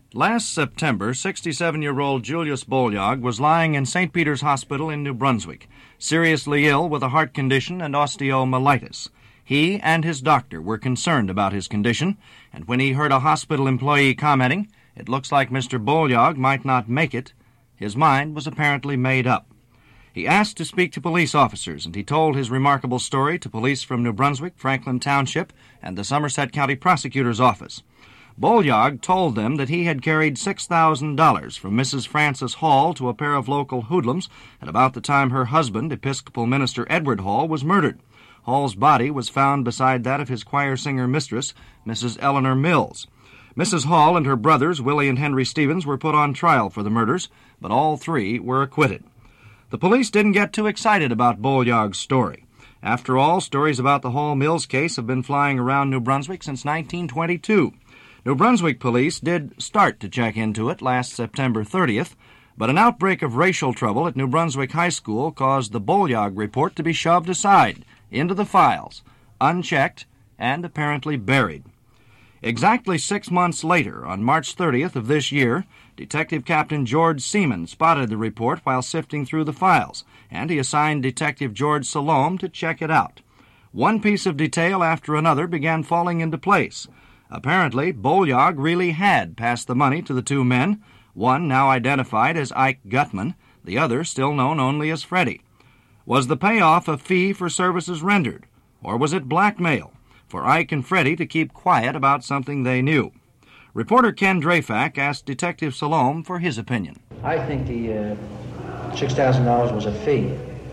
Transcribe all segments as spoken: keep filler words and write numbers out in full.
Last September, sixty-seven-year-old Julius Bolyag was lying in Saint Peter's Hospital in New Brunswick, seriously ill with a heart condition and osteomyelitis. He and his doctor were concerned about his condition, and when he heard a hospital employee commenting, "It looks like Mister Bolyag might not make it," his mind was apparently made up. He asked to speak to police officers, and he told his remarkable story to police from New Brunswick, Franklin Township, and the Somerset County Prosecutor's Office. Bolyag told them that he had carried six thousand dollars from Missus Frances Hall to a pair of local hoodlums at about the time her husband, Episcopal Minister Edward Hall, was murdered. Hall's body was found beside that of his choir singer mistress, Missus Eleanor Mills. Missus Hall and her brothers, Willie and Henry Stevens, were put on trial for the murders, but all three were acquitted. The police didn't get too excited about Bolyag's story. After all, stories about the Hall Mills case have been flying around New Brunswick since nineteen twenty-two. New Brunswick police did start to check into it last September thirtieth, but an outbreak of racial trouble at New Brunswick High School caused the Bolyag report to be shoved aside, into the files, unchecked, and apparently buried. Exactly six months later, on March thirtieth of this year, Detective Captain George Seaman spotted the report while sifting through the files, and he assigned Detective George Salome to check it out. One piece of detail after another began falling into place. Apparently, Bolyag really had passed the money to the two men, one now identified as Ike Gutman, the other still known only as Freddie. Was the payoff a fee for services rendered, or was it blackmail for Ike and Freddie to keep quiet about something they knew? Reporter Ken Drafak asked Detective Salome for his opinion. I think the uh, six thousand dollars was a fee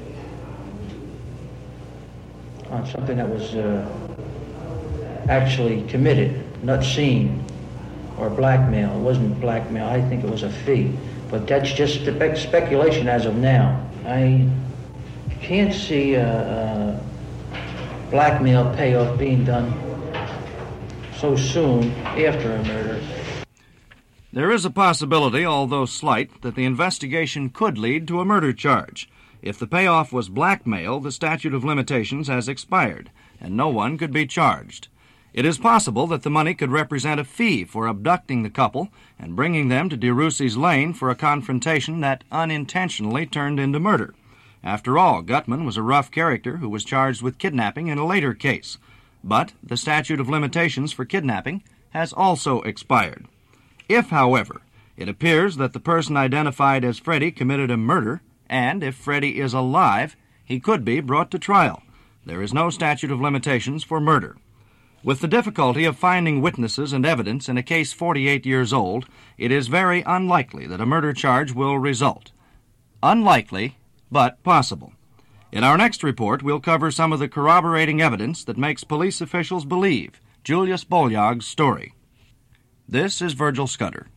on something that was uh, actually committed, not seen, or blackmail. It wasn't blackmail. I think it was a fee. But that's just spe- speculation as of now. I can't see a, a blackmail payoff being done so soon after a murder. There is a possibility, although slight, that the investigation could lead to a murder charge. If the payoff was blackmail, the statute of limitations has expired, and no one could be charged. It is possible that the money could represent a fee for abducting the couple and bringing them to DeRussey's Lane for a confrontation that unintentionally turned into murder. After all, Gutman was a rough character who was charged with kidnapping in a later case. But the statute of limitations for kidnapping has also expired. If, however, it appears that the person identified as Freddie committed a murder, and if Freddie is alive, he could be brought to trial. There is no statute of limitations for murder. With the difficulty of finding witnesses and evidence in a case forty-eight years old, it is very unlikely that a murder charge will result. Unlikely, but possible. In our next report, we'll cover some of the corroborating evidence that makes police officials believe Julius Bolyag's story. This is Virgil Scudder.